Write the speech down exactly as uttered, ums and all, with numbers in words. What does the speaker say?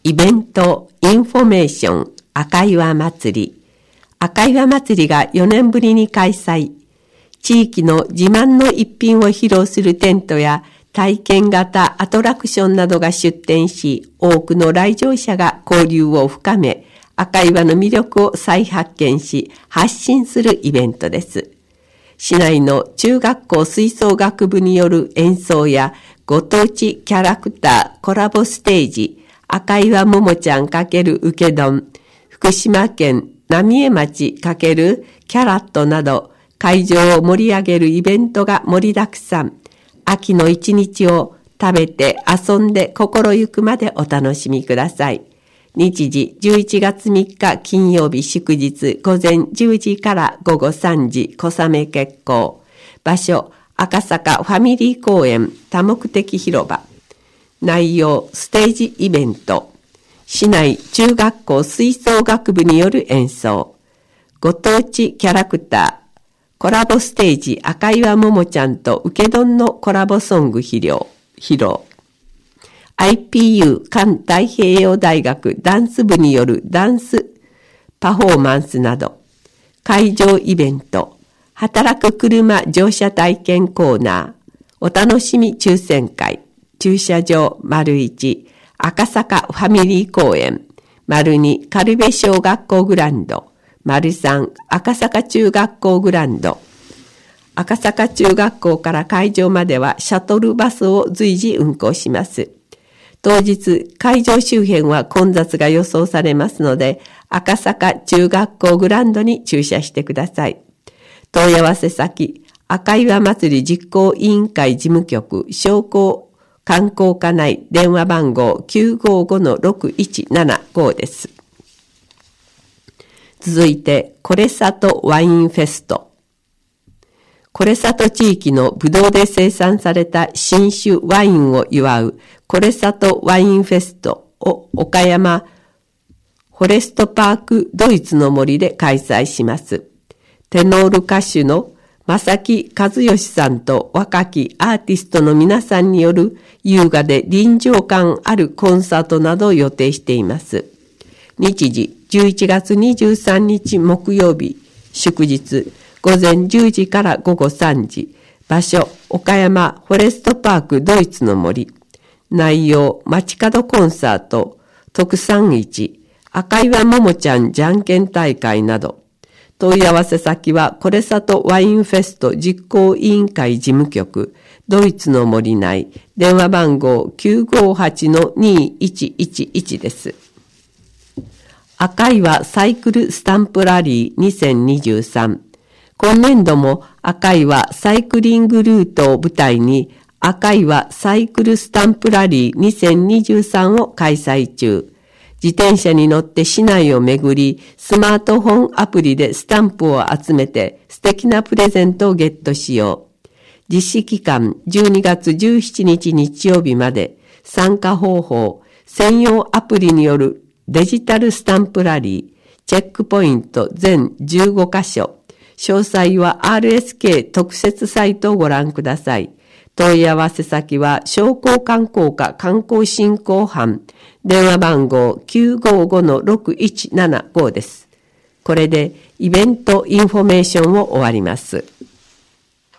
イベントインフォメーション赤岩祭り。赤岩祭りがよねんぶりに開催。地域の自慢の一品を披露するテントや体験型アトラクションなどが出展し、多くの来場者が交流を深め、赤岩の魅力を再発見し、発信するイベントです。市内の中学校吹奏楽部による演奏やご当地キャラクターコラボステージ、赤岩ももちゃん×うけ丼、福島県浪江町×キャラットなど、会場を盛り上げるイベントが盛りだくさん。秋の一日を食べて遊んで心ゆくまでお楽しみください。日時じゅういちがつみっか金曜日祝日午前じゅうじから午後さんじ小雨決行。場所赤坂ファミリー公園多目的広場。内容ステージイベント。市内中学校吹奏楽部による演奏。ご当地キャラクター。コラボステージ赤岩ももちゃんとうけ丼のコラボソング披露。披露 アイピーユー 環太平洋大学ダンス部によるダンスパフォーマンスなど。会場イベント。働く車乗車体験コーナー。お楽しみ抽選会。駐車場丸いち。赤坂ファミリー公園。丸に軽部小学校グランド。丸三赤坂中学校グランド。赤坂中学校から会場まではシャトルバスを随時運行します。当日、会場周辺は混雑が予想されますので、赤坂中学校グランドに駐車してください。問い合わせ先、赤岩祭り実行委員会事務局商工観光課内電話番号 きゅうごごのろくいちななご です。続いて、コレサトワインフェスト。コレサト地域のブドウで生産された新種ワインを祝うコレサトワインフェストを岡山フォレストパークドイツの森で開催します。テノール歌手の正木和義さんと若きアーティストの皆さんによる優雅で臨場感あるコンサートなどを予定しています。日時じゅういちがつにじゅうさんにち木曜日祝日午前じゅうじから午後さんじ。場所岡山フォレストパークドイツの森。内容街角コンサート特産市赤岩ももちゃんじゃんけん大会など。問い合わせ先はコレサトワインフェスト実行委員会事務局ドイツの森内電話番号 きゅうごはちのにいちいちいち です。赤岩サイクルスタンプラリーにせんにじゅうさん。今年度も赤岩サイクリングルートを舞台に赤岩サイクルスタンプラリーにせんにじゅうさんを開催中。自転車に乗って市内を巡り、スマートフォンアプリでスタンプを集めて素敵なプレゼントをゲットしよう。実施期間じゅうにがつじゅうしちにち日曜日まで。参加方法、専用アプリによるデジタルスタンプラリー、チェックポイント全じゅうごかしょ。詳細は アールエスケー 特設サイトをご覧ください。問い合わせ先は商工観光課観光振興班電話番号 きゅうごごのろくいちななご です。これでイベントインフォメーションを終わります。